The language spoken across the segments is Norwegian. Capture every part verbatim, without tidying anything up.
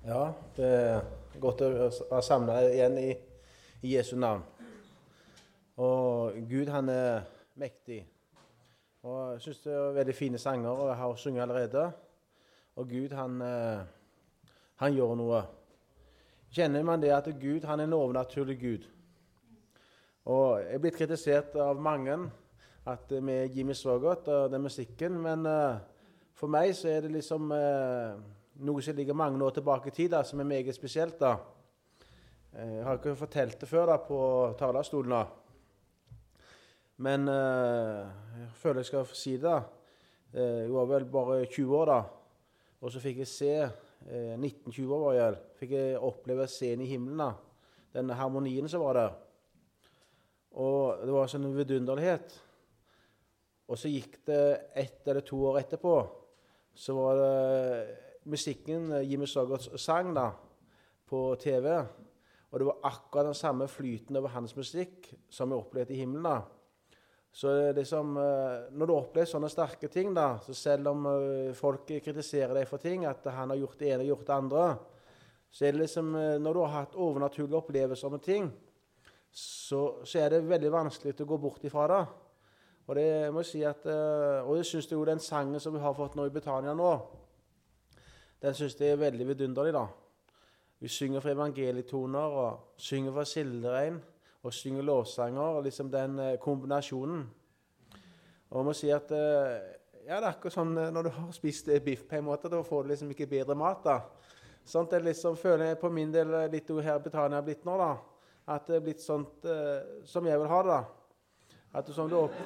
Ja, det er godt å være samlet igjen i, i Jesu navn. Og Gud, han er mektig. Og jeg synes det er veldig fine sanger, og jeg har sunget allerede. Og Gud, han, han gjør noe. Kjenner man det at Gud, han er en overnaturlig Gud. Og jeg er blitt kritisert av mange at vi er Jimmy Swaggart og den musikken, men for meg så er det liksom noe som ligger mange år tilbake i tid, da, som er meget spesielt. da. Jeg har ikke fortalt det før da, på talerstolen. da. Men eh, jeg føler jeg skal få si det. da. Jeg var vel bare tjue år da, og så fikk jeg se, eh, nitten tjue år var jeg, fikk jeg oppleve scenen i himmelen, da. Denne harmonien som var der. Og det var sånn en vidunderlighet. Og så gikk det ett eller to år etterpå, så var det musikken Jimmy Swaggart sang da, på T V, og det var akkurat den samme flyten over hans musikk som jeg opplevde i himmelen. da. Så liksom, når du opplever sånne sterke ting, da, så selv om folk kritiserer deg for ting, at han har gjort det ene og gjort det andre, så er det liksom, når du har hatt overnaturlige opplevelser med ting, så, så er det veldig vanskelig å gå bort ifra det. Og det må jeg si at, og jeg synes det er jo den sangen som vi har fått nå i Betania nå, den synes jeg er veldig vidunderlig da. Vi synger for evangelietoner, og synger for silderein, og synger lovsanger, og liksom den kombinasjonen. Og jeg må si at, ja, det er akkurat sånn, når du har spist biff på en måte, da får du liksom ikke bedre mat da. Sånn at det liksom, føler jeg på min del litt her i Betania har blitt nå da, at det er blitt sånt som jeg vil ha det da. At du som du opp...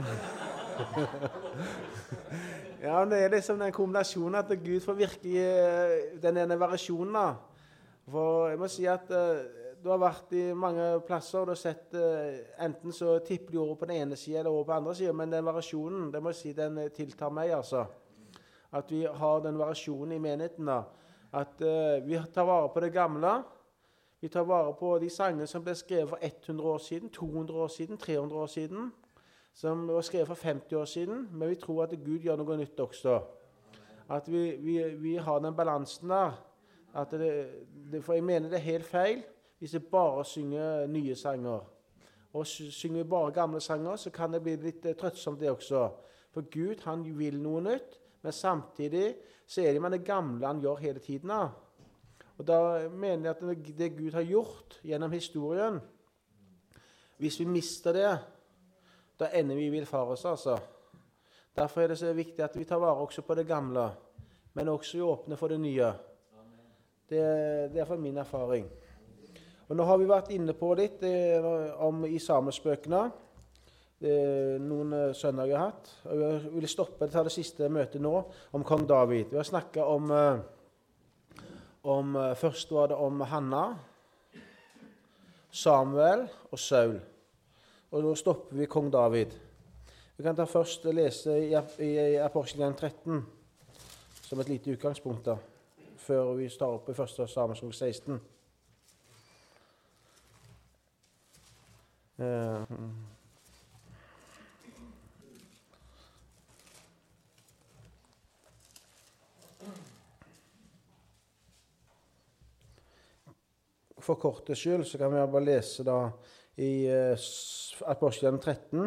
Ja, men det er liksom den kombinasjonen at Gud får virkelig den ene variasjonen da. For jeg må si at uh, du har vært i mange plasser, og du har sett uh, enten så tipper de over på den ene siden eller over på den andre siden, men den variasjonen, det må jeg si, den tiltar meg altså. At vi har den variasjonen i menigheten da. At uh, vi tar vare på det gamle, vi tar vare på de sangene som ble skrevet for hundre år siden, to hundre år siden, tre hundre år siden, som var skrevet for femti år siden, men vi tror at Gud gjør noe nytt også. At vi, vi, vi har den balansen der. At det, det, for jeg mener det er helt feil hvis vi bare synger nye sanger. Og synger vi bare gamle sanger, så kan det bli litt uh, trøttsomt det også. For Gud, han vil noe nytt, men samtidig så er det med det gamle han gjør hele tiden. Da. Og da mener jeg at det Gud har gjort gjennom historien, hvis vi mister det, da ender vi i villfarelse, altså. Derfor er det så viktig at vi tar vare også på det gamle, men også er åpne for det nye. Det, det er for min erfaring. Og nå har vi vært inne på litt det, om i samespøkene. Det er noen uh, sønner jeg har hatt. Og jeg vil stoppe til det siste møtet nå om kong David. Vi har snakket om, uh, om uh, først var det om Hanna, Samuel og Saul. Og nå stopper vi kong David. Vi kan ta først og lese i, i, i Apostelgjerningen tretten, som et lite utgangspunkt da, før vi står opp i første Samuelsbok seksten. Uh, For kortes skyld så kan vi bare lese da i uh, Apostelgjerningen tretten,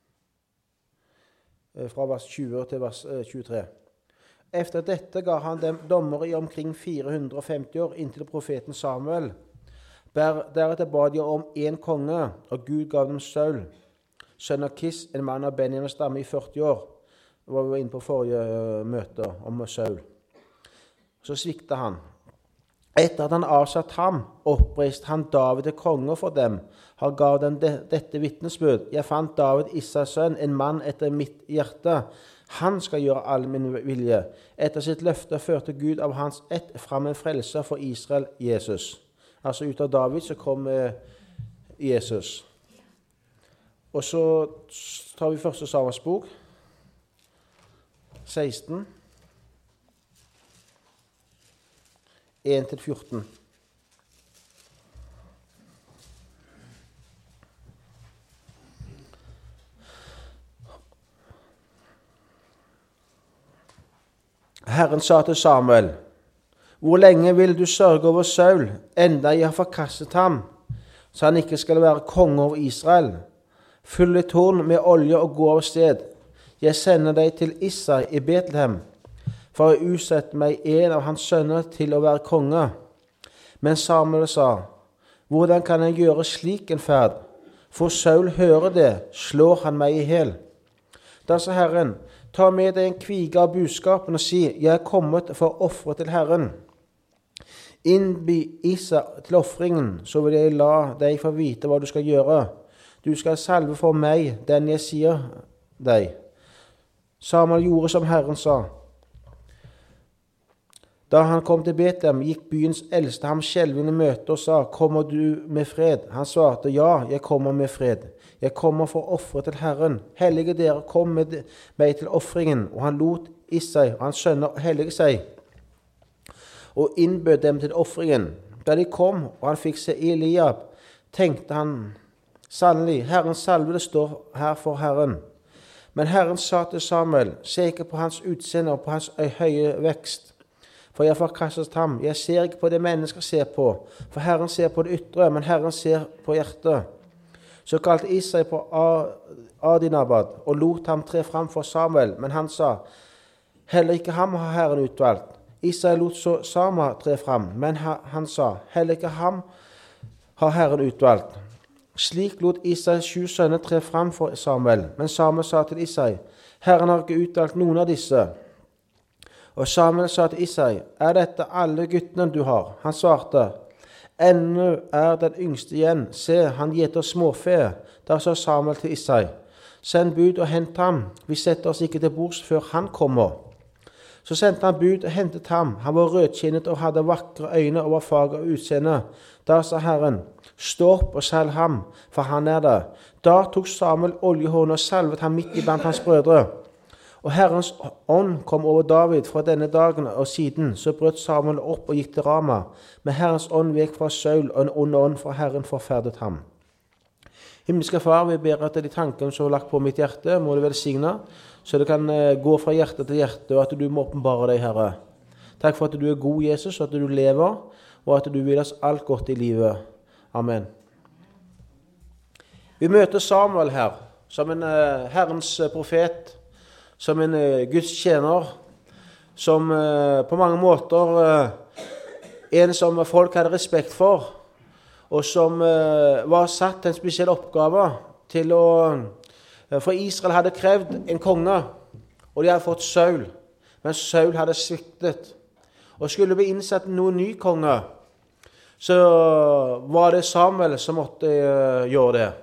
uh, fra vers tjue til vers uh, tjuetre. Efter dette ga han dem dommer i omkring fire hundre og femti år inntil profeten Samuel. Deretter bad de om en konge, og Gud gav dem Saul, sønn av Kis, en mann av Benjamins stamme i førti år. Det var vi inne på forrige uh, møte om Saul. Så sviktet han. Etter at han avsatt ham, oppreiste han David til konge for dem. Han gav dem de, dette vittnesbyrd. Jeg fant David, Isais sønn, en mann etter mitt hjerte. Han skal gjøre all min vilje. Etter sitt løfte førte Gud av hans ett fram en frelser for Israel, Jesus. Altså ut av David så kom eh, Jesus. Og så tar vi første Samuelsbok, seksten, en til fjorten. Herren sa til Samuel, Hvor lenge vil du sørge over Saul, enda jeg har forkastet ham, så han ikke skal være konge over Israel? Fyll ditt horn med olje og gå av sted. Jeg sender deg til Isai i Betlehem, for å utsette meg en av hans sønner til å være konge. Men Samuel sa, hvordan kan jeg gjøre slik en ferd? For Saul hører det, slår han meg i hel. Da sa Herren, ta med deg en kvige av budskapen og si, jeg er kommet for å offre til Herren. Innby Isa til offringen, så vil jeg la deg få vite hva du skal gjøre. Du skal salve for meg den jeg sier deg. Samuel gjorde som Herren sa. Da han kom til Betlehem, gikk byens eldste ham skjelvende i møte og sa, kommer du med fred? Han svarte, ja, jeg kommer med fred. Jeg kommer for å offre til Herren. Hellige dere, kom med meg til offringen. Og han lot Isai og hans sønner hellige seg, og innbød dem til offringen. Da de kom, og han fikk se Eliab, tenkte han, sannelig, Herrens salvede står her for Herren. Men Herren sa til Samuel, se ikke på hans utseende og på hans høye vekst, for jeg har forkastet ham. Jeg ser ikke på det mennesker ser på, for Herren ser på det ytre, men Herren ser på hjertet. Så kalte Isai på Adinabad og lot ham tre fram for Samuel, men han sa, heller ikke ham har Herren utvalgt. Isai lot så Sama tre fram, men han sa, heller ikke ham har Herren utvalgt. Slik lot Isai sju sønner tre fram for Samuel, men Samuel sa til Isai, Herren har ikke utvalgt noen av disse. Og Samuel sa til Isai, er dette alle guttene du har? Han svarte, ennå er den yngste igjen, se, han gjeter småfe. Da sa Samuel til Isai, send bud og hent ham, vi setter oss ikke til bords før han kommer. Så sendte han bud og hentet ham, han var rødkinnet og hadde vakre øyne og var fager utseende. Da sa Herren, stå opp og salv ham, for han er det. Da tok Samuel oljehånden og salvet ham midt iblant hans brødre. Og Herrens ånd kom over David fra denne dagen og siden, så brøt Samuel opp og gikk til Rama. Men Herrens ånd vek fra Saul, og en ond ånd fra Herren forferdet ham. Himmelske Far, vi ber at de tankene som er lagt på mitt hjerte, må du velsigne, så det kan gå fra hjerte til hjerte, og at du må åpenbare deg, Herre. Takk for at du er god, Jesus, og at du lever, og at du vil oss alt godt i livet. Amen. Vi møter Samuel her, som en uh, Herrens profet, som en uh, Guds tjener, som uh, på mange måter uh, en som folk hadde respekt for, og som uh, var satt til en spesiell oppgave til å, uh, for Israel hadde krevd en konge, og de hadde fått Saul, men Saul hadde sviktet. Og skulle vi innsatt noen ny konge, så var det Samuel som måtte uh, gjøre det.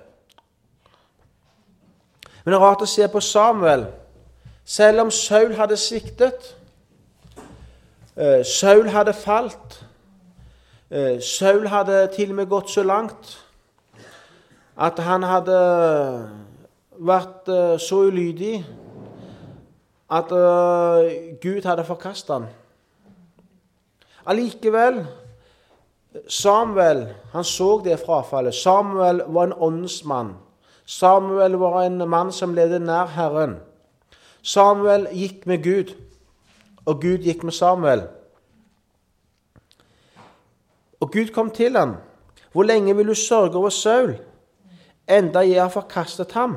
Men det er rart å se på Samuel, selv om Saul hadde sviktet, uh, Saul hadde falt, uh, Saul hadde til og med gått så langt at han hadde vært uh, så ulydig at uh, Gud hadde forkastet han. Allikevel, Samuel, han så det frafallet. Samuel var en åndsmann. Samuel var en mann som levde nær Herren. Samuel gikk med Gud, og Gud gikk med Samuel. Og Gud kom til ham. Hvor lenge vil du sørge over Saul, enda jeg har forkastet ham,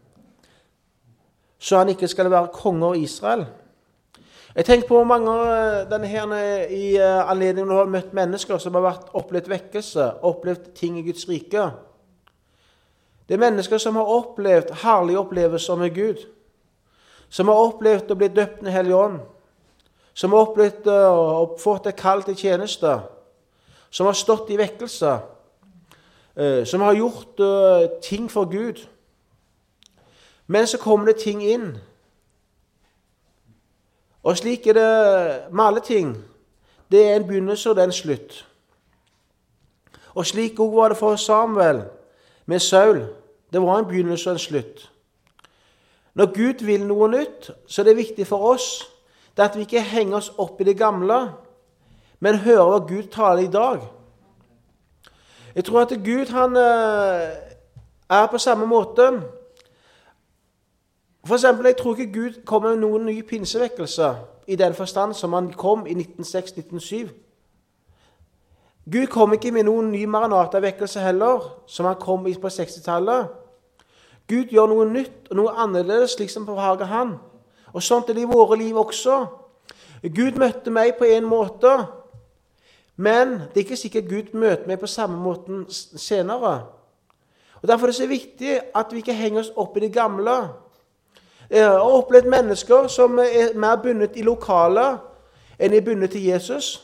så han ikke skal være konge over Israel? Jeg tenker på mange denne her i anledning når du har møtt mennesker som har vært opplevd vekkelse, opplevd ting i Guds rike. Det er mennesker som har opplevd herlige opplevelser med Gud, som har opplevd å bli døpt med Hellig Ånd, som har opplevd å fått et kall til tjeneste, som har stått i vekkelse, som har gjort ting for Gud. Men så kommer det ting inn. Og slik er det med alle ting. Det er en begynnelse og det er en slutt. Og slik også var det for Samuel med Saul. Det var en begynnelse og en slutt. Når Gud vil noe nytt, så er det viktig for oss det at vi ikke henger oss opp i det gamle, men hører hva Gud taler i dag. Jeg tror at Gud han er på samme måte. For eksempel, jeg tror ikke Gud kom med noen ny pinsevekkelse i den forstand som han kom i nitten seks til nitten syv. Gud kom ikke med noen ny Maranata-vekkelse heller, som han kom i på sekstitallet. Gud gjør noe nytt og noe annerledes, slik som på Haga han. Og sånt er det i våre liv også. Gud møtte meg på en måte, men det er ikke sikkert Gud møter meg på samme måten senere. Og Derfor er det så viktig at vi ikke henger oss opp i det gamle. Jeg har opplevd mennesker som er mer bundet i lokalet enn er bundet til Jesus.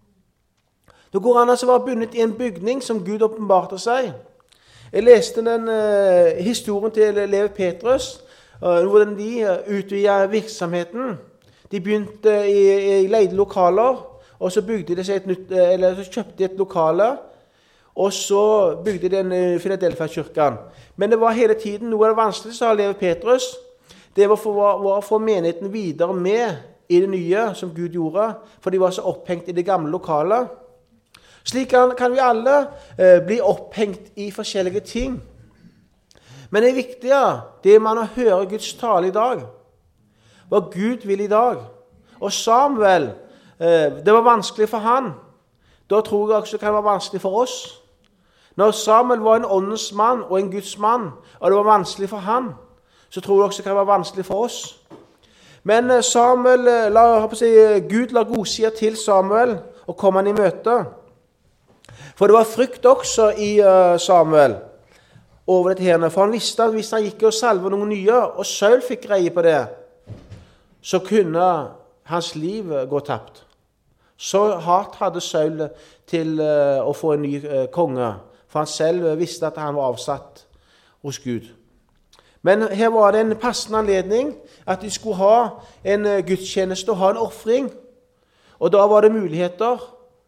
Det går an å være bundet i en bygning som Gud åpenbarte seg. Jeg leste den uh, historien til Levi Petrus, uh, hvordan de uh, utvidet virksomheten. De begynte i, i leide lokaler, og så, bygde de seg et nytt, uh, eller så kjøpte de et lokale, og så bygde de en uh, Philadelphia-kyrken. Men det var hele tiden noe av det vanskelige, sa Levi Petrus. Det var for, var for menigheten videre med i det nye som Gud gjorde, for de var så opphengt i det gamle lokalet. Slik kan, kan vi alle eh, bli opphengt i forskjellige ting. Men det viktige det er man å høre Guds tale i dag. Hva Gud vil i dag. Og Samuel, eh, det var vanskelig for han. Da tror jeg også det kan være vanskelig for oss. Når Samuel var en åndens mann og en Guds mann, og det var vanskelig for han, så tror jeg også det kan være vanskelig for oss. Men eh, Samuel, la, si, Gud la godsider til Samuel, og kom han i møte. For det var frykt også i uh, Samuel over dette her. For han visste at hvis han gikk og salve noen nye, og Saul fikk greie på det, så kunne hans liv gå tapt. Så hardt hadde Saul til uh, å få en ny uh, konge, for han selv visste at han var avsatt hos Gud. Men her var det en passende anledning at de skulle ha en uh, gudstjeneste og ha en offring. Og da var det muligheter.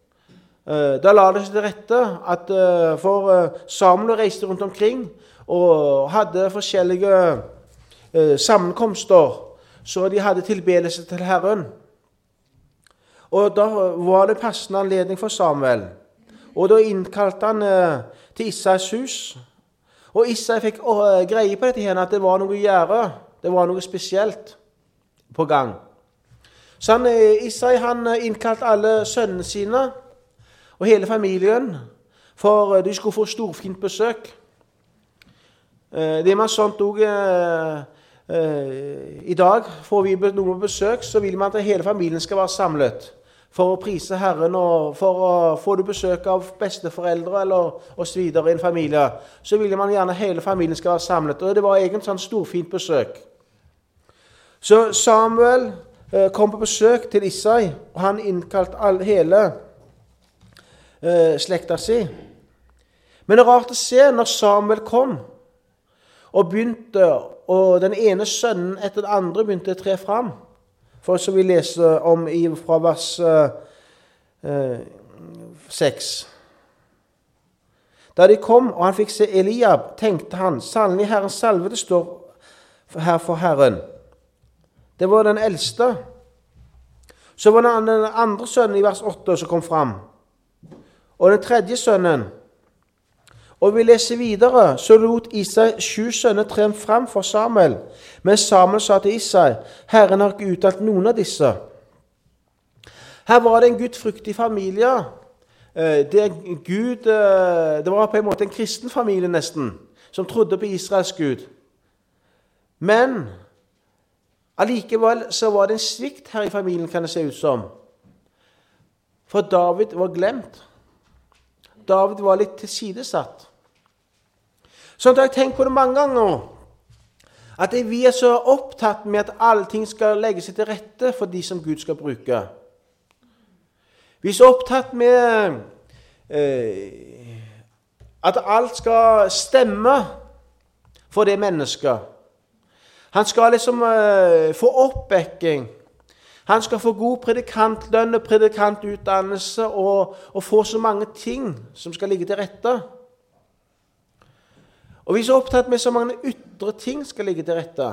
Da la det seg til rette at for Samuel reiste rundt omkring og hadde forskjellige sammenkomster, så de hadde tilbedelse til Herren. Og da var det passende anledning for Samuel. Og da innkalte han til Isais hus. Og Isai fikk greie på dette her, at det var noe å gjøre. Det var noe spesielt på gang. Så han, Isai han innkalte alle sønnene sine, og hele familien, for de skulle få storfint besøk. Det er man sånt også eh, i dag. Får vi noen besøk, så vil man at hele familien skal være samlet for å prise Herren, og for å få du besøk av besteforeldre eller og så videre i en familie, så vil man gjerne hele familien skal være samlet. Og det var egentlig sånn storfint besøk. Så Samuel eh, kom på besøk til Isai, og han innkalte all, hele slekta si. Men det er rart å se når Samuel kom og begynte, og den ene sønnen etter den andre begynte å tre fram. For så vi leser om i, fra vers eh, seks. Da de kom, og han fikk se Eliab, tenkte han, sannelig Herrens salvede står her for Herren. Det var den eldste. Så var det den andre sønnen i vers åtte som kom fram. Og den tredje sønnen. Og vi leser videre, så lot Isai sju sønner tre frem for Samuel. Men Samuel sa til Isai, Herren har ikke uttalt noen av disse. Her var det en gudfryktig familie. Det, Gud, det var på en måte en kristen familie nesten, som trodde på Israels Gud. Men allikevel så var det en svikt her i familien, kan det se ut som. For David var glemt. David var litt tilsidesatt. Sånn at jeg har tenkt på det mange ganger, at vi er så opptatt med at alle ting skal legge seg til rette for de som Gud skal bruke. Vi er så opptatt med eh, at alt skal stemme for det mennesket. Han skal liksom eh, få oppbekking. Han skal få god predikantlønn og predikantutdannelse og, og få så mange ting som skal ligge til rette. Og vi er så opptatt med så mange ytre ting skal ligge til rette.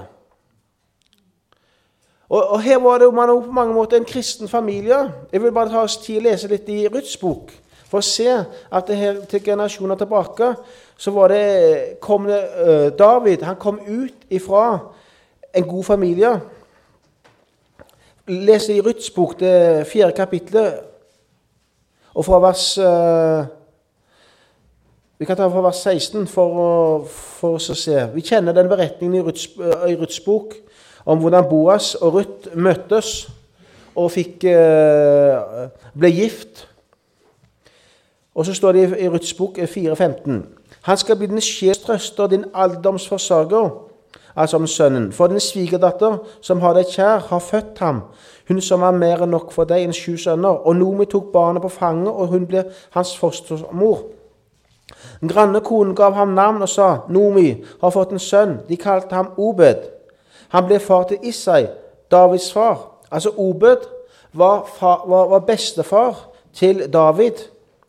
Og, og her var det man på mange måter en kristen familie. Jeg vil bare ta oss tid å lese litt i Ruths bok, for å se at det her til generasjoner tilbake, så var det, kom det, uh, David, han kom ut ifra en god familie. Leser i Ruths bok, det fjerde kapitlet. Og fra vers eh, Vi kan ta fra vers seksten for å, for å se. Vi kjenner den beretningen i Ruths, i Ruths bok om hvordan Boas og Ruth møttes og fikk, eh, ble gift. Og så står det i Ruths bok fire femten. Han skal bli din sjels trøster, din alderdoms forsørger, altså om sønnen. For din svigerdatter, som har deg kjær, har født ham. Hun som var mer enn nok for deg enn sju sønner. Og Nomi tok barnet på fanget, og hun ble hans fostermor. Den granne konen gav ham navn og sa, Nomi har fått en sønn. De kalte ham Obed. Han ble far til Isai, Davids far. Altså Obed var, far, var, var bestefar til David.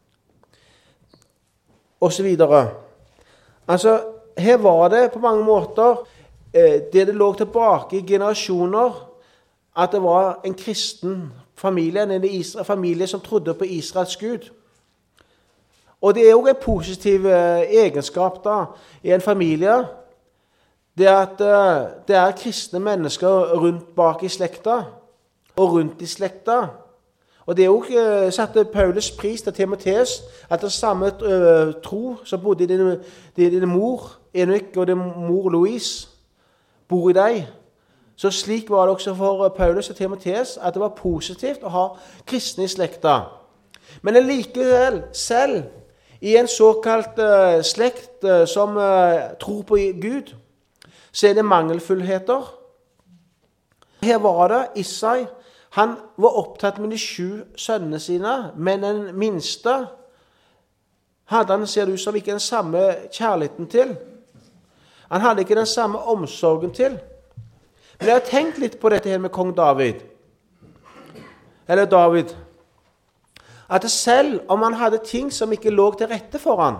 Og så videre. Altså, her var det på mange måter eh, det det lå tilbake i generasjoner, at det var en kristen familie, en Israel, familie som trodde på Israels Gud. Og det er jo en positiv eh, egenskap da, i en familie, det at eh, det er kristne mennesker rundt bak i slekta, og rundt i slekta. Og det er jo ikke satte Paulus pris til Timotheus, at den samme uh, tro som bodde i din, din, din mor, Enik, og din mor Louise, bor i deg. Så slik var det også for Paulus og Timotheus, at det var positivt å ha kristne i slekta. Men likevel, selv i en såkalt uh, slekt uh, som uh, tror på Gud, så er det mangelfullheter. Her var det Isai. Han var opptatt med de sju sønnene sine, men den minste hadde han, ser det ut som, ikke den samme kjærligheten til. Han hadde ikke den samme omsorgen til. Men jeg har tenkt litt på dette her med kong David. Eller David. At selv om han hadde ting som ikke lå til rette for han,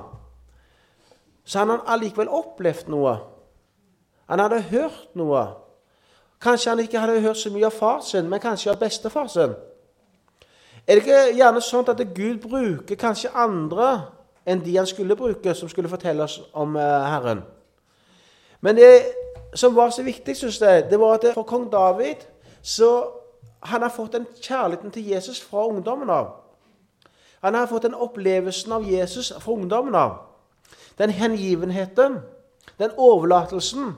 så hadde han allikevel opplevd noe. Han hadde hørt noe. Kanskje han ikke hadde hørt så mye av far sin, men kanskje av bestefar sin. Er det ikke gjerne sånn at Gud bruker kanskje andre enn de han skulle bruke, som skulle fortelle oss om uh, Herren? Men det som var så viktig, synes jeg, det var at for kong David, så han har fått en kjærligheten til Jesus fra ungdommen av. Han har fått en opplevelsen av Jesus fra ungdommen av. Den hengivenheten, den overlatelsen.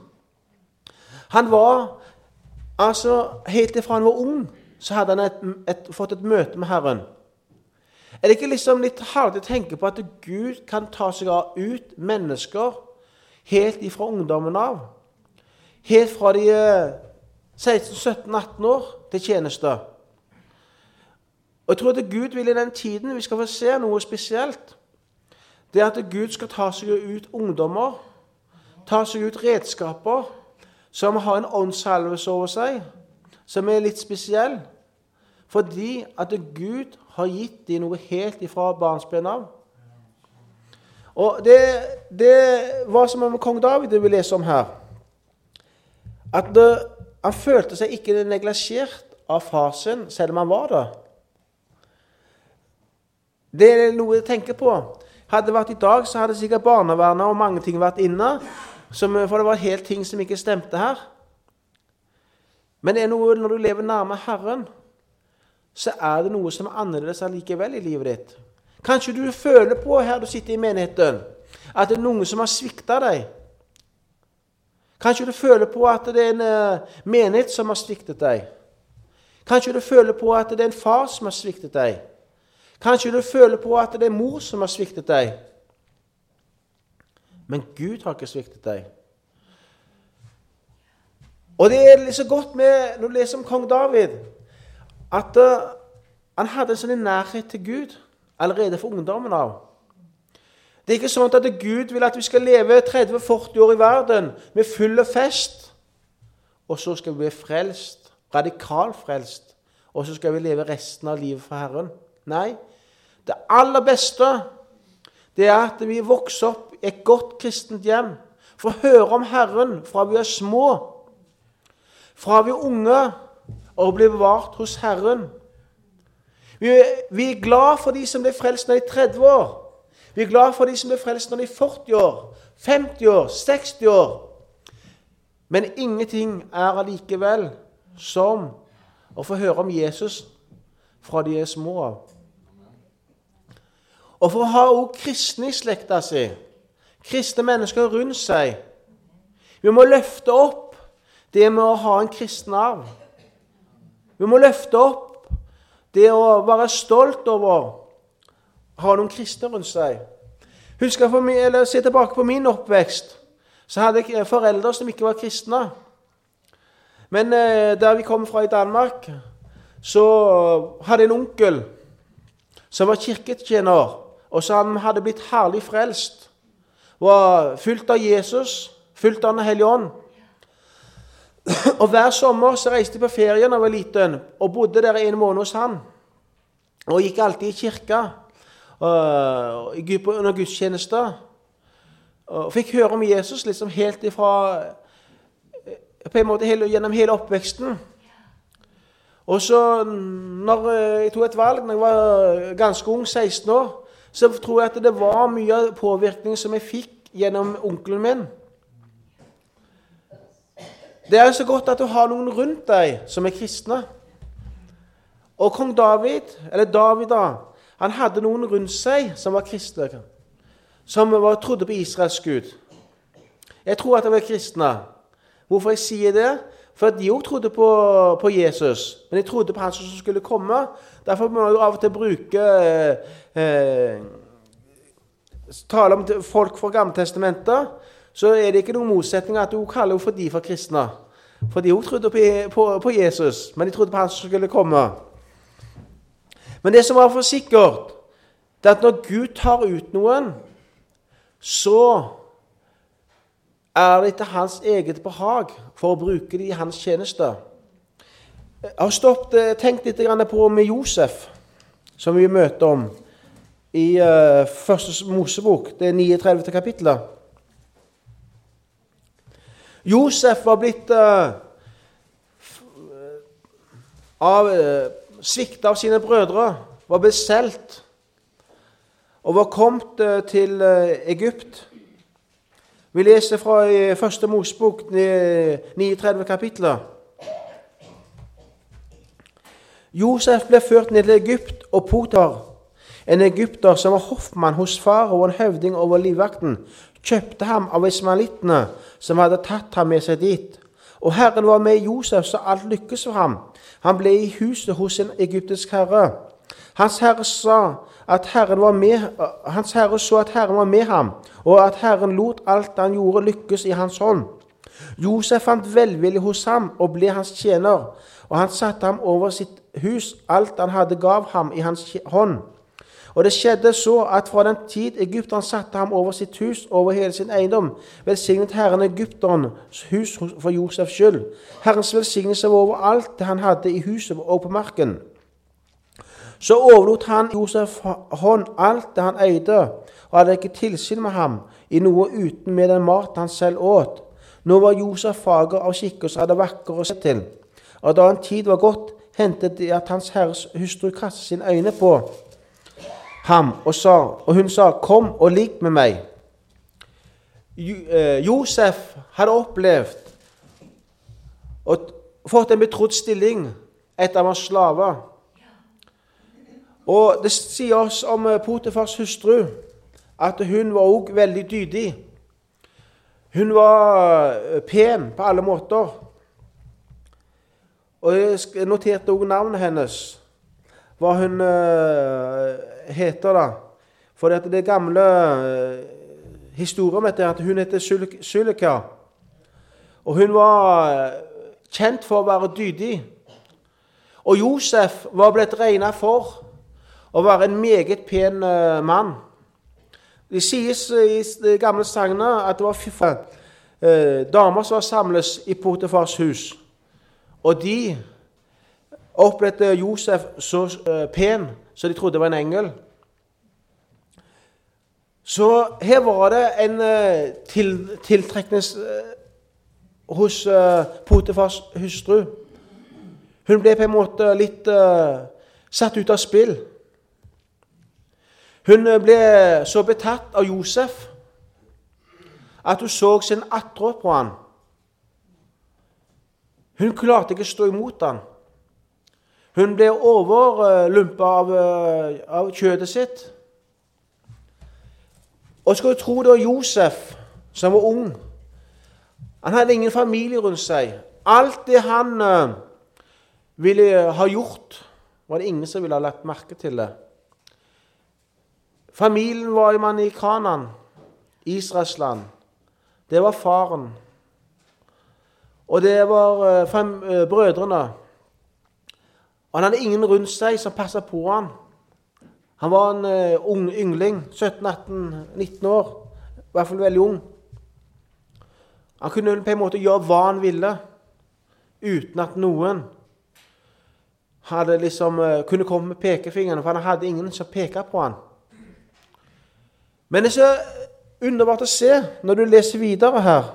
Han var Altså, helt ifra han var ung, så hadde han et, et, fått et møte med Herren. Er det ikke liksom litt hardt å tenke på at Gud kan ta seg av ut mennesker helt ifra ungdommen av? Helt fra de seksten, sytten, atten år til tjeneste. Og jeg tror at Gud vil i den tiden vi skal få se noe spesielt. Det er at Gud skal ta seg ut ungdommer, ta seg ut redskaper, som har en åndssalvelse over seg, som er litt spesiell, fordi at Gud har gitt dem noe helt ifra barnsben av. Og det, det var som om kong David det vi leser om her, at det, han følte seg ikke neglisjert av far sin, selv om han var det. Det er noe jeg tenker på. Hadde det vært i dag, så hadde sikkert barnevernet og mange ting vært inne, Som, for det var helt ting som ikke stemte her. Men det er noe, når du lever nærme Herren, så er det noe som er annerledes allikevel i livet ditt. Kanskje du føler på her du sitter i menigheten, at det er noen som har sviktet deg. Kanskje du føler på at det er en menighet som har sviktet deg. Kanskje du føler på at det er en far som har sviktet deg. Kanskje du føler på at det er mor som har sviktet deg. Men Gud har ikke sviktet deg. Og det er så godt med, når du leser om kong David, at uh, han hadde en sånn nærhet til Gud allerede for ungdommen av. Det er ikke sånn at Gud vil at vi skal leve tretti til førti år i verden med full fest, og så skal vi bli frelst, radikalt frelst, og så skal vi leve resten av livet for Herren. Nei, det aller beste, det er at vi vokser opp i et godt kristent hjem, for å høre om Herren fra vi er små, fra vi er unge, og bli bevart hos Herren. Vi er, vi er glad for de som ble frelst når de er tretti år. Vi er glad for de som ble frelst når de er førti år, femti år, seksti år. Men ingenting er allikevel som å få høre om Jesus fra de er små av. Og for å ha også kristne i slekta si, kristne mennesker rundt seg, vi må løfte opp det med å ha en kristen arv. Vi må løfte opp det å være stolt over å ha noen kristne rundt seg. Husker for meg, eller se tilbake på min oppvekst, så hadde jeg foreldre som ikke var kristne. Men eh, der vi kom fra i Danmark, så hadde jeg en onkel som var kirketjener, og så han hadde blitt herlig frelst, var fylt av Jesus, fylt av Den hellige ånd. Og hver sommer så reiste jeg på ferien da jeg var liten, og bodde der en måned hos han. Og gikk alltid i kirka, og under gudstjenester. Og fikk høre om Jesus liksom helt ifra, på en måte hele, gjennom hele oppveksten. Og så, når jeg tog et valg, når jeg var ganske ung, seksten år, så tror jeg at det var mye påvirkning som jeg fikk gjennom onkelen min. Det er så godt at du har noen rundt deg som er kristne. Og kong David, eller David da, han hadde noen rundt seg som var kristne, som var, trodde på Israels Gud. Jeg tror at de var kristne. Hvorfor jeg sier det? For de også trodde på, på Jesus, men de trodde på han som skulle komme. Derfor må man jo av og til bruke eh, tale om folk fra Gamle Testamentet, så er det ikke noen motsetning at du kaller jo for de for kristne. For de også trodde på, på, på Jesus, men de trodde på han som skulle komme. Men det som var for sikkert, det er at når Gud tar ut noen, så er det etter hans eget behag for å bruke det i hans tjeneste. Jeg har stoppet, tenkt litt på med Josef, som vi møter om i uh, første Mosebok, det niogtredivte kapitlet. Josef var blitt uh, av, uh, sviktet av sine brødre, var blitt solgt og var kommet uh, til uh, Egypt. Vi leser fra i første Mosebok, niogtredivte kapitlet. Josef ble ført ned til Egypt, og Potifar, en egypter som var hoffmann hos far og en høvding over livvakten, kjøpte ham av ismaelittene som hadde tatt ham med seg dit. Og Herren var med Josef, så alt lykkes for ham. Han ble i huset hos en egyptisk herre. Hans herre sa at Herren var med, hans herre så at Herren var med ham, og at Herren lot alt han gjorde lykkes i hans hånd. Josef fant velvilje hos ham og ble hans tjener, og han satte ham over sitt hus, alt han hadde gav ham i hans hånd. Og det skjedde så at fra den tid Egypteren satte ham over sitt hus, over hele sin eiendom, velsignet Herren Egypterens hus for Josefs skyld. Herrens velsignelse var over alt det han hadde i huset og på marken. Så overlot han Josef hånd alt det han eide, og hadde ikke tilsyn med ham i noe uten med den mat han selv åt. Nå var Josef fager av skikkelse og hadde vakker å se til. Og da en tid var gått, hentet det at hans herres hustru kastet sine øyne på ham, og, sa, og hun sa, kom og ligg med meg. Jo, eh, Josef hadde opplevd og fått en betrodd stilling etter han var slave. Og det sier oss om Potifars hustru at hun var også veldig dydig. Hun var pen på alle måter. Og jeg noterte også navnet hennes, hva hun uh, heter da. For det er gamle uh, historier om dette, at hun heter Sulika. Og hun var uh, kjent for å være dydig. Og Josef var blitt regnet for å være en meget pen uh, mann. Det sies i det gamle sagnet at det var fire uh, damer som var samles i Potifars hus. Og de opplevde Josef så uh, pen, så de trodde det var en engel. Så her var det en uh, til, tiltrekning uh, hos uh, Potifars hustru. Hun ble på en måte litt uh, satt ut av spill. Hun ble så betatt av Josef at hun så sin attråd på han. Hun klarte ikke å stå imot han. Hun ble overlumpet av, av kjødet sitt. Og skal du tro det var Josef, som var ung. Han hadde ingen familie rundt seg. Alt det han uh, ville ha gjort, var det ingen som ville ha lagt merke til det. Familien var en mann i Kanaan, Israelsland. Det var faren. Og det var uh, fem, uh, brødrene. Og han hadde ingen rundt seg som passet på han. Han var en uh, ung yngling, sytten, atten, nitten år. I hvert fall veldig ung. Han kunne på en måte gjøre hva han ville, uten at noen hadde liksom, uh, kunne komme med pekefingeren, for han hadde ingen som pekte på han. Men det er så underbart å se når du leser videre her,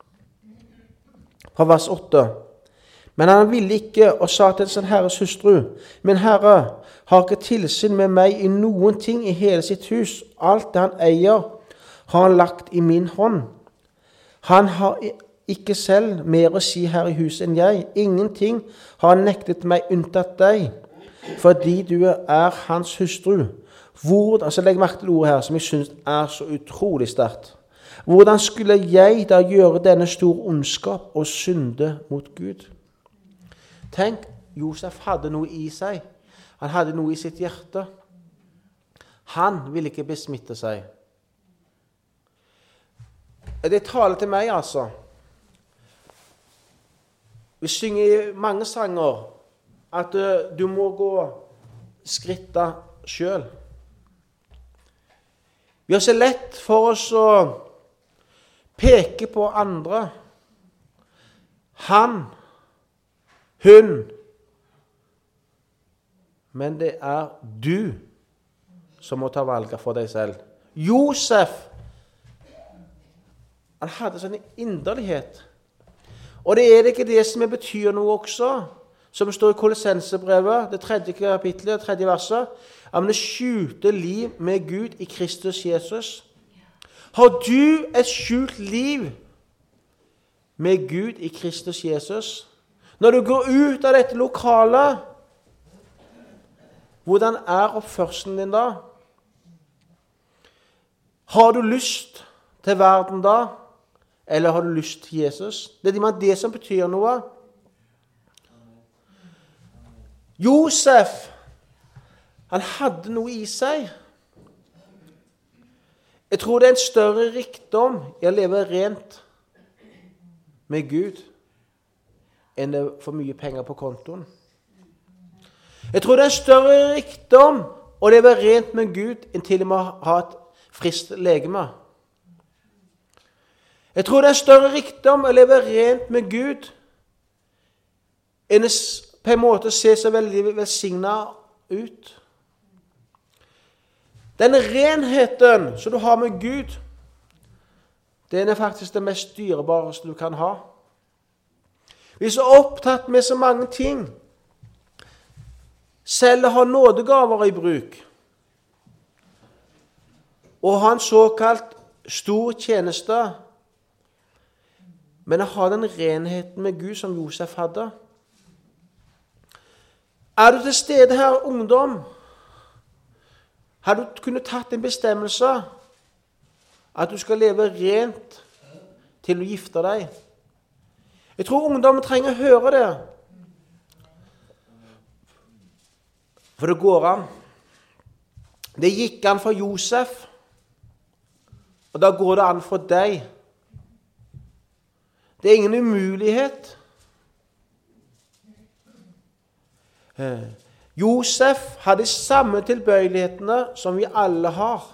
fra vers åtte. Men han ville ikke og sa til sin herres hustru, «Min herre har ikke tilsyn med meg i noen ting i hele sitt hus. Alt det han eier har han lagt i min hånd. Han har ikke selv mer å si her i huset enn jeg. Ingenting har han nektet meg unntatt deg, fordi du er hans hustru.» Hvor, altså legg merke til ordet her, som jeg synes er så utrolig sterkt. Hvordan skulle jeg da gjøre denne store ondskap og synde mot Gud? Tenk, Josef hadde noe i seg. Han hadde noe i sitt hjerte. Han ville ikke besmitte seg. Det taler til meg, altså. Vi synger i mange sanger at du må gå skrittet selv. Vi har så lett for oss å peke på andre. Han, hun. Men det er du som må ta valget for deg selv. Josef, han hadde sånn inderlighet. Og det er det ikke det som betyr noe også, som står i Kolossensebrevet, det tredje kapitlet, det tredje verset, om det skjulte liv med Gud i Kristus Jesus. Har du et skjult liv med Gud i Kristus Jesus? Når du går ut av dette lokalet, hvordan er oppførselen din da? Har du lyst til verden da? Eller har du lyst til Jesus? Det er det som betyr noe. Josef, han hadde noe i seg. Jeg tror det er en større rikdom i å leve rent med Gud enn det for mye penger på kontoen. Jeg tror det er en større rikdom å leve rent med Gud enn til og med å ha et friskt legeme. Jeg tror det er en større rikdom å leve rent med Gud enn på en måte å se seg veldig velsignet ut. Denne renheten som du har med Gud, den er faktisk det mest dyrebare du kan ha. Vi er så opptatt med så mange ting. Selv å ha nådegaver i bruk. Og ha en såkalt stor tjeneste. Men å ha den renheten med Gud som Josef hadde. Er du til stede her, ungdom? Har du kunnet tatt en bestemmelse at du skal leve rent til du gifter deg? Jeg tror ungdommen trenger å høre det. For det går an. Det gikk an for Josef, og da går det an for deg. Det er ingen umulighet. Josef hadde de samme tilbøyelighetene som vi alle har.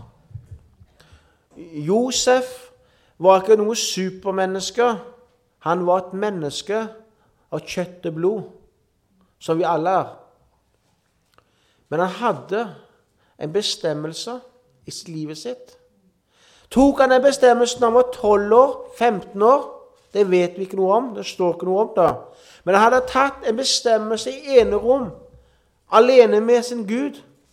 Josef var ikke noe supermenneske. Han var et menneske av kjøtt og blod, som vi alle er. Men han hadde en bestemmelse i livet sitt. Tok han en bestemmelse når han var tolv år, femten år? Det vet vi ikke noe om, det står ikke noe om det. Men han hadde tatt en bestemmelse i enerom, alene med sin Gud.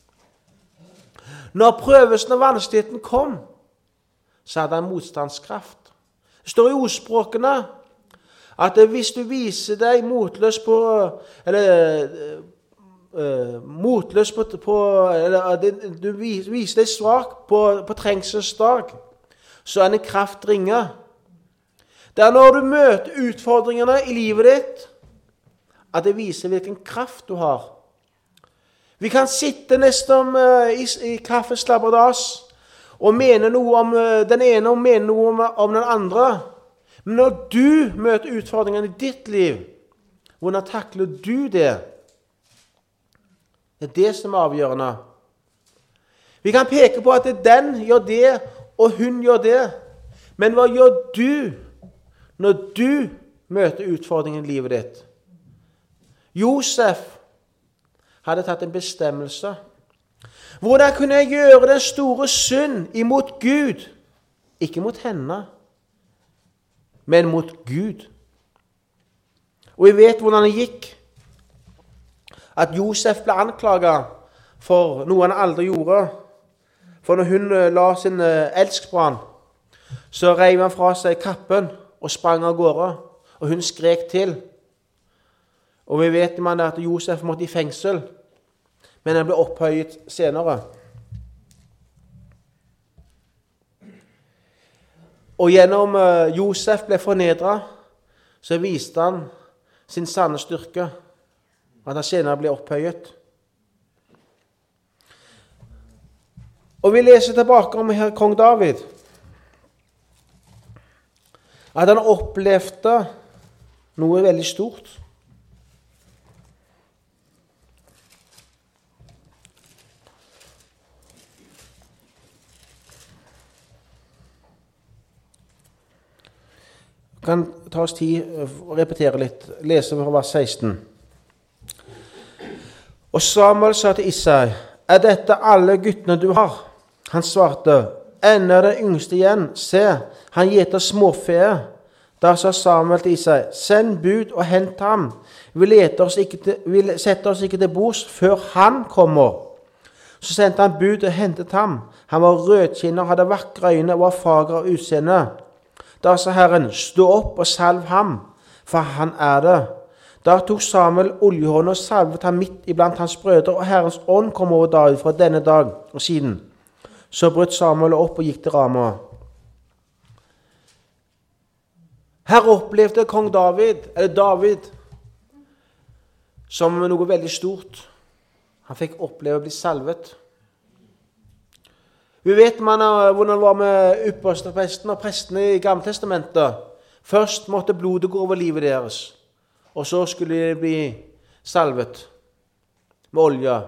Når prøvelsen og vanskeligheten kom, så hadde han motstandskraft. Det står i ordspråkene at hvis du viser deg motløs på, eller uh, motløs på, på eller du viser deg svak på, på trengselens dag, så er en kraft ringe. Det er når du møter utfordringene i livet ditt, at det viser hvilken kraft du har. Vi kan sitte nesten i, i kaffeslabberdags og mene noe om den ene og mene noe om, om den andre. Men når du møter utfordringene i ditt liv, hvordan takler du det? Det er det som er avgjørende. Vi kan peke på at den gjør det, og hun gjør det. Men hva gjør du når du møter utfordringen i livet ditt? Josef hadde tatt en bestemmelse. Hvordan kunne jeg gjøre den store synd imot Gud? Ikke mot henne, men mot Gud. Og vi vet hvordan det gikk. At Josef ble anklaget for noe han aldri gjorde. For når hun la sin elskbrann, så reiv han fra seg kappen og sprang av gårde. Og hun skrek til. Og vi vet man at Josef måtte i fengsel, men han ble opphøyet senere. Og gjennom Josef ble fornedret, så viste han sin sanne styrke, at han senere ble opphøyet. Og vi leser tilbake om her kong David, at han opplevde noe veldig stort. Jeg kan ta oss tid og repetere litt. Lese fra vers seksten. Og Samuel sa til Isai, er dette alle guttene du har? Han svarte, ennå er den yngste igjen. Se, han gjeter småfe. Da sa Samuel til Isai, send bud og hent ham. Vi, oss til, vi setter oss ikke til bords før han kommer. Så sendte han bud og hentet ham. Han var rødkinnet, hadde vakre øyne og var fager av utseende. Da sa Herren, stå opp og salv ham, for han er det. Da tok Samuel oljehånden og salvet ham midt iblant hans brødre, og Herrens ånd kom over David fra denne dag og siden. Så brøt Samuel opp og gikk til Rama. Her opplevde kong David, eller David, som noe veldig stort. Han fikk oppleve å bli salvet. Vi vet man, hvordan det var med ypperstepresten og prestene i Gamle Testamentet. Først måtte blodet gå over livet deres, og så skulle de bli salvet med olje.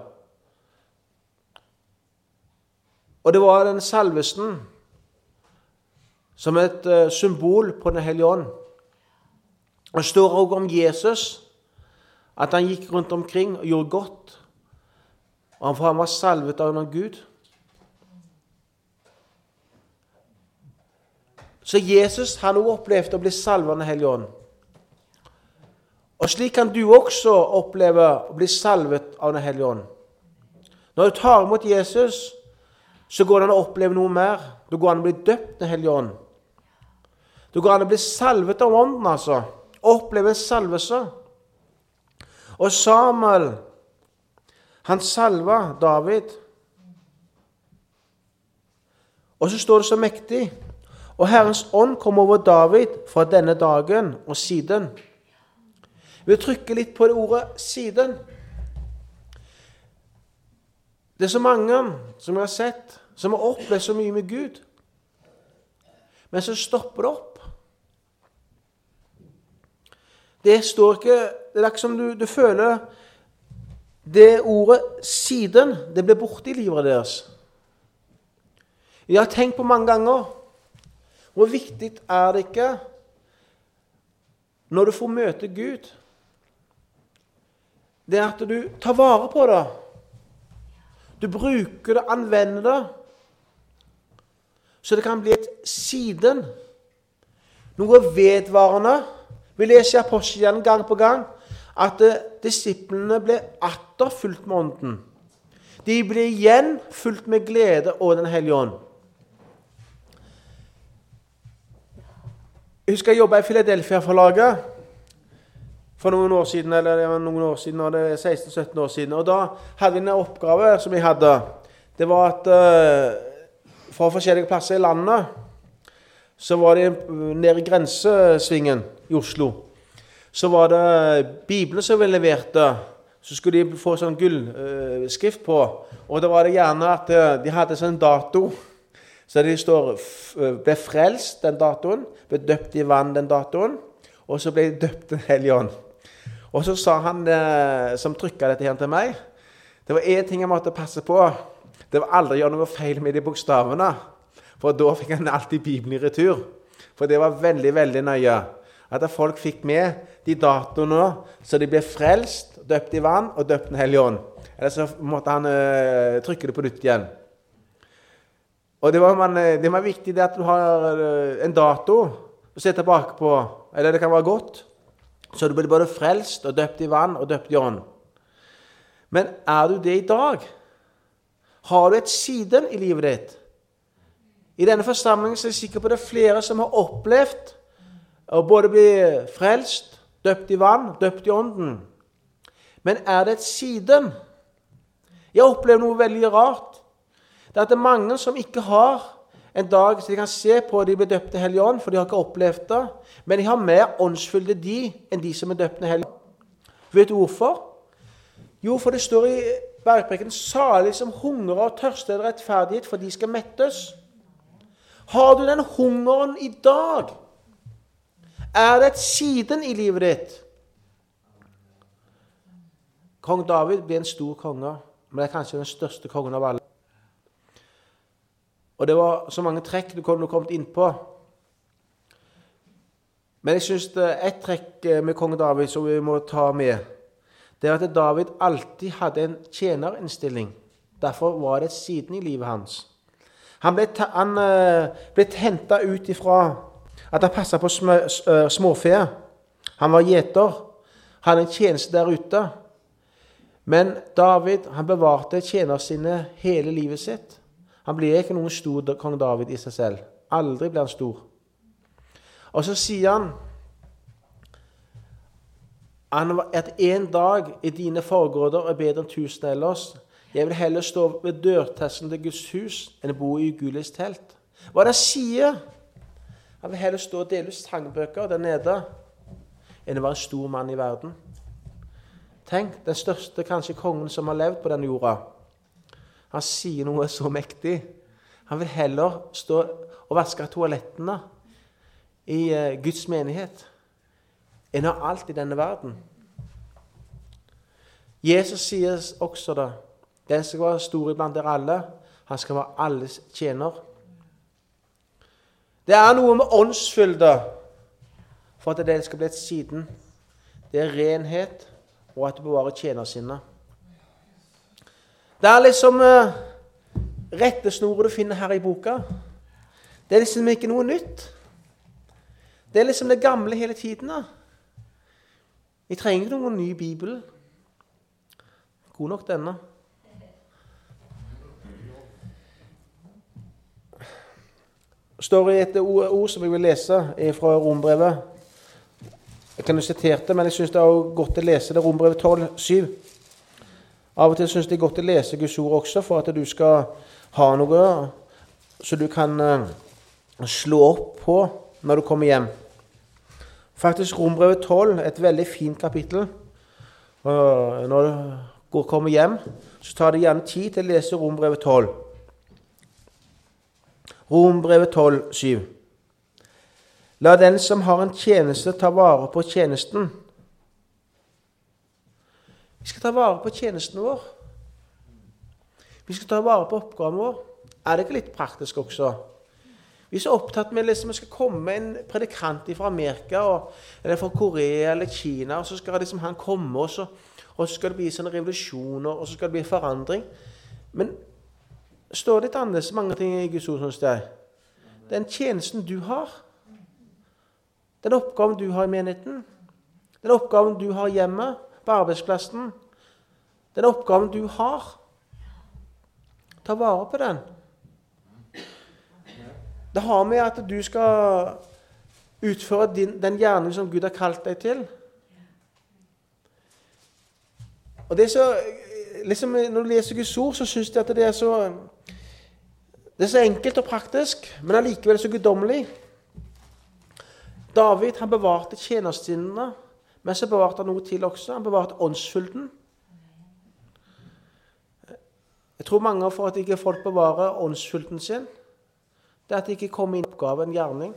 Og det var den salvelsen som et symbol på Den hellige ånd. Det står også om Jesus, at han gikk rundt omkring og gjorde godt, og han var salvet av noen Gud. Så Jesus har nå opplevd å bli salvet av Den hellige ånd. Og slik kan du også oppleve å bli salvet av Den hellige ånd. Når du tar imot Jesus, så går det an å oppleve noe mer. Du går an å bli døpt Den hellige ånd. Du går an å bli salvet av ånden, altså. Oppleve en salvelse. Og Samuel, han salva David. Og så står det så mektig, og Herrens ånd kom over David fra denne dagen og siden. Vi trykker litt på det ordet siden. Det er så mange som jeg har sett, som har opplevd så mye med Gud. Men så stopper det opp. Det står ikke, det er ikke som du, du føler, det ordet siden, det blir borte i livet deres. Jeg har tenkt på mange ganger, hvor viktig er det ikke når du får møte Gud, det er at du tar vare på det. Du bruker det, anvender det, så det kan bli et siden. Noe vedvarende. Vi leser i Apostelgjerningen gang på gang at disiplene ble atter fulgt med ånden. De ble igjen fulgt med glede og Den hellige ånd. Jeg husker jeg jobbet i Philadelphia-forlaget for noen år siden, eller det var noen år siden, det er seksten sytten år siden, og da hadde vi en oppgave som vi hadde. Det var at uh, fra forskjellige plasser i landet, så var det nede i grensesvingen i Oslo. Så var det Bibelen som vi leverte. Så skulle de få sånn gullskrift på. Og da var det gjerne at de hadde sånn dato. Så det står ble frelst den datoen, ble døpt i vann den datoen, og så ble de døpt den Hellige Ånd. Og så sa han som trykket dette her til meg, det var en ting jeg måtte passe på. Det var aldri å gjøre noe feil med de bokstavene. For da fikk han alltid Bibelen i retur. For det var veldig, veldig nøye. At folk fikk med de datoene, så de ble frelst, døpt i vann og døpt den Hellige Ånd. Eller så måtte han uh, trykke det på nytt igjen. Og det var, man, det var viktig det at du har uh, en dato å se tilbake på. Eller det kan være godt. Så du blir både frelst og døpt i vann og døpt i ånd. Men er du det i dag? Har du et siden i livet ditt? I denne forsamlingen så er jeg sikker på det er flere som har opplevd å både bli frelst, døpt i vann, døpt i ånden. Men er det et siden? Jeg opplever noe veldig rart. Det er at det er mange som ikke har en dag så de kan se på at de blir døpt i Hellige Ånd, for de har ikke opplevd det. Men de har mer åndsfylte de enn de som er døpt i Hellige Ånd. Vet du hvorfor? Jo, for det står i Bergpreken, salig som hungrer og tørster etter rettferdighet, for de skal mettes. Har du den hungeren i dag? Er det et siden i livet ditt? Kong David ble en stor konge, men det er kanskje den største kongen av alle. Og det var så mange trekk du kunne kommet inn på. Men jeg synes det er et trekk med kong David som vi må ta med. Det er at David alltid hadde en tjenerinnstilling. Derfor var det et siden i livet hans. Han ble, han ble hentet ut ifra at han passet på små, småfe. Han var gjeter. Han hadde en tjeneste der ute. Men David, han bevarte tjenerne sine hele livet sitt. Han ble ikke noen stor kong David i seg selv. Aldri ble han stor. Og så sier han at en dag i dine forgårder er bedre enn tusen ellers. Jeg vil heller stå ved dørtersken til Guds hus enn bo i ugudelige telt. Hva det sier? Han vil heller stå og dele ut sangbøker der nede enn å være en stor mann i verden. Tenk, den største kanskje kongen som har levd på denne jorda. Han sier noe så mektig. Han vil heller stå og vaske toalettene i uh, Guds menighet enn å ha alt i denne verden. Jesus sier også det. Den skal være stor blant dere alle. Han skal være alles tjener. Det er noe med åndsfylde for at det skal bli et siden. Det er renhet og at du bevarer tjenersinnet. Det er liksom uh, rettesnoret du finner her i boka. Det er liksom ikke noe nytt. Det er liksom det gamle hele tiden. Da. Vi trenger ikke noen ny bibel. God nok denne. Det står i et ord, ord som jeg vil lese fra Rombrevet. Jeg kan jo sitere det, men jeg synes det er godt å lese det. Rombrevet tolv, syv. Av og til synes jeg det er godt å lese Guds ord også, for at du skal ha noe så du kan uh, slå opp på når du kommer hjem. Faktisk Rombrevet tolv, et veldig fint kapittel. Uh, når du går, kommer hjem, så tar det gjerne tid til å lese Rombrevet tolv. Rombrevet tolv, syv. La den som har en tjeneste ta vare på tjenesten. Vi skal ta vare på tjenesten vår. Vi skal ta vare på oppgaven vår. Er det ikke litt praktisk også? Vi er så opptatt med liksom, at det skal komme en predikant fra Amerika, og, eller fra Korea eller Kina, og så skal liksom, han komme, og så, og så skal det bli sånne revolusjoner, og så skal det bli forandring. Men står det litt annerledes mange ting i Guds ord hos deg? Den tjenesten du har, den oppgaven du har i menigheten, den oppgaven du har hjemme, på arbeidsplassen, den oppgaven du har, ta vare på den. Det har med at du skal utføre din, den gjerning som Gud har kalt deg til. Og det er så, liksom, når du leser Guds ord, så synes jeg at det er så, det er så enkelt og praktisk, men allikevel så guddommelig. David, han bevarte tjenerstinnene, men så bevarte han noe til også. Han bevarte åndsfylden. Jeg tror mange for at ikke folk bevarer åndsfylden sin, det er at de ikke kommer inn i oppgave, en gjerning.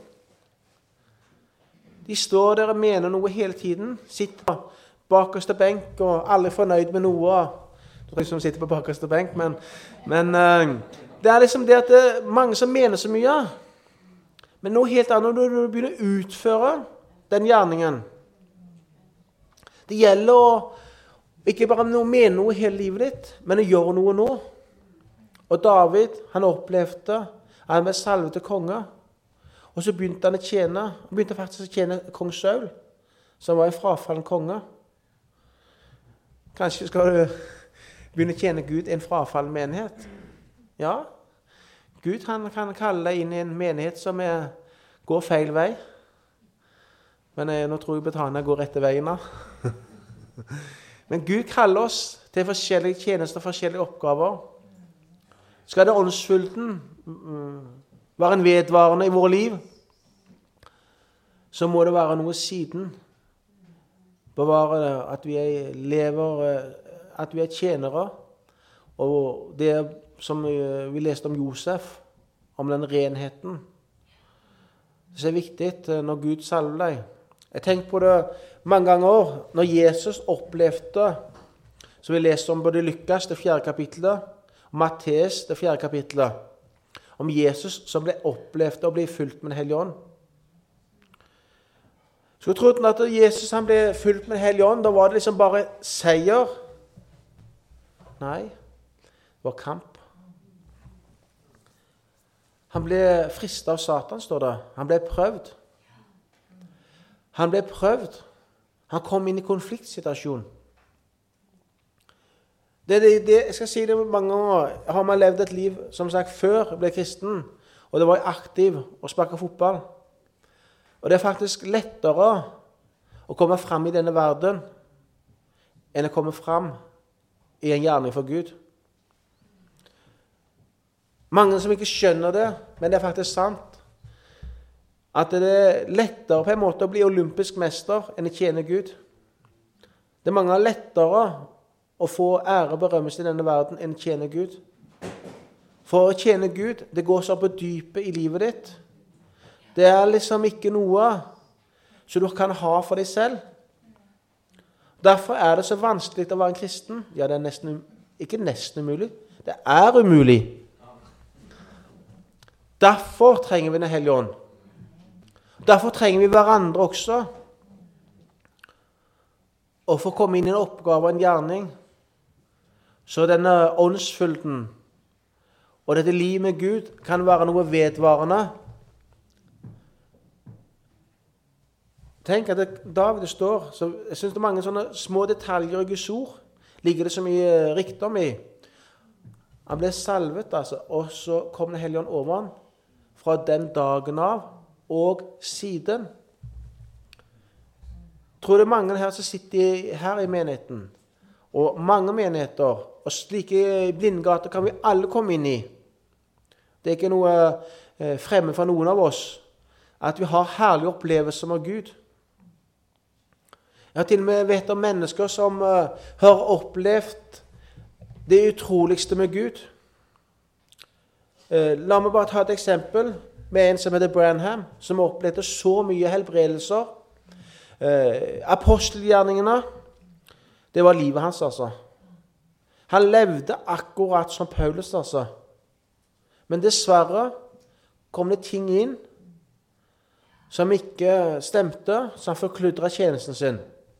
De står der og mener noe hele tiden, sitter bakerste benk og alle er fornøyd med noe. Det er ikke som sitter på bakerste benk, men, men uh, det er liksom det at det er mange som mener så mye. Men noe helt annet når du begynner å utføre den gjerningen. Det gjelder å ikke bare mene noe hele livet ditt, men å gjøre noe nå. Og David, han opplevde at han ble salvet til konge. Og så begynte han å tjene. Han begynte faktisk å tjene kong Saul, som var en frafallen konge. Kanskje skal du begynne å tjene Gud i en frafallen menighet. Ja, Gud han kan kalle deg inn i en menighet som er, går feil vei. Men jeg, nå tror jeg Betania går rette veien da. Men Gud kaller oss til forskjellige tjenester og forskjellige oppgaver. Skal det åndsfylden være en vedvarende i våre liv, så må det være noe siden. Bevare det, at vi er lever, at vi er tjenere. Og det som vi leste om Josef, om den renheten. Det er viktig når Gud salver deg. Jeg tenker på det mange ganger, når Jesus opplevde, så vi leser om både Lukas, det fjerde kapittelet, og Matteus, det fjerde kapittelet, om Jesus som ble opplevd og ble fylt med Den hellige ånd. Så jeg trodde at Jesus han ble fylt med Den hellige ånd, da var det liksom bare seier. Nei, det var kamp. Han ble fristet av Satan, står det. Han ble prøvd. Han ble prøvd. Han kom inn i konfliktsituasjon. Det, det, det, jeg skal si det mange ganger. Har man levd et liv, som sagt, før jeg ble kristen, og det var aktiv og sparket fotball. Og det er faktisk lettere å komme frem i denne verden enn å komme frem i en gjerning for Gud. Mange som ikke skjønner det, men det er faktisk sant. At det er lettere på en måte å bli olympisk mester enn å tjene Gud. Det er mange lettere å få ære og berømmelse i denne verden enn å tjene Gud. For å tjene Gud, det går så på dypet i livet ditt. Det er liksom ikke noe som du kan ha for deg selv. Derfor er det så vanskelig å være en kristen. Ja, det er nesten, ikke nesten umulig. Det er umulig. Derfor trenger vi Den hellige ånd. Derfor trenger vi hverandre også. Og for å komme inn i en oppgave og en gjerning, så denne åndsfylden og dette liv med Gud kan være noe vedvarende. Tenk at det, David står, så jeg synes det er mange sånne små detaljer i Guds ord, ligger det så mye rikdom i. Han ble salvet, altså, og så kom Den hellige ånd over han fra den dagen av og siden. Jeg tror det er mange her som sitter her i menigheten, og mange menigheter, og slike blindgater kan vi alle komme inn i. Det er ikke noe eh, fremmed for noen av oss, at vi har herlige opplevelser med Gud. Jeg har til og med vet om mennesker som uh, har opplevd det utroligste med Gud. Uh, la meg bare ta et eksempel med en som heter Branham, som opplevde så mye helbredelser. Uh, apostelgjerningene, det var livet hans, altså. Han levde akkurat som Paulus, altså. Men dessverre kom det ting inn som ikke stemte, som forkludret tjenesten sin.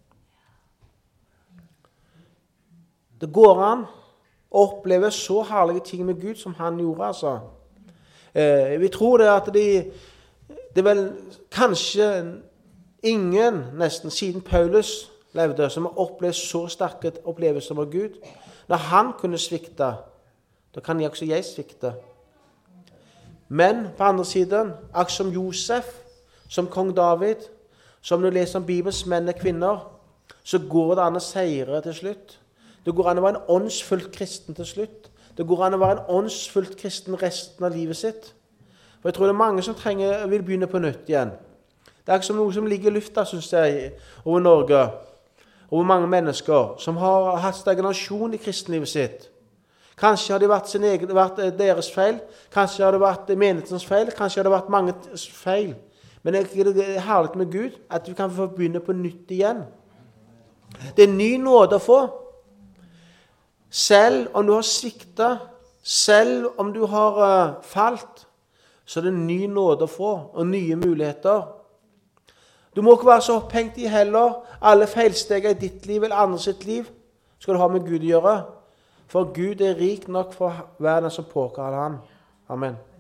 Det går an å oppleve så herlige ting med Gud som han gjorde, altså. Eh, vi tror det at de, det er vel kanskje ingen, nesten siden Paulus levde, som har opplevd så sterke opplevelser med Gud. Når han kunne svikte, da kan jeg også jeg svikte. Men på andre siden, akkurat som Josef, som kong David, som du leser om Bibelens menn og kvinner, så går det an å seire til slutt. Det går an å være en åndsfullt kristen til slutt. Det går an å være en åndsfullt kristen resten av livet sitt. For jeg tror det er mange som trenger, vil begynne på nytt igjen. Det er ikke som noe som ligger i lufta, synes jeg, over Norge, over mange mennesker som har hatt stagnasjon i kristenlivet sitt. Kanskje har det vært, sin egen, vært deres feil, kanskje har det vært menighetens feil, kanskje har det vært mange feil. Men det er herlig med Gud at vi kan få begynne på nytt igjen. Det er ny nåde å få. Selv om du har sviktet, selv om du har uh, falt, så er det ny nåde å få, og nye muligheter. Du må ikke være så opphengt i heller. Alle feilsteger i ditt liv eller andre sitt liv skal du ha med Gud å gjøre. For Gud er rik nok for å være den som påkaller han. Amen.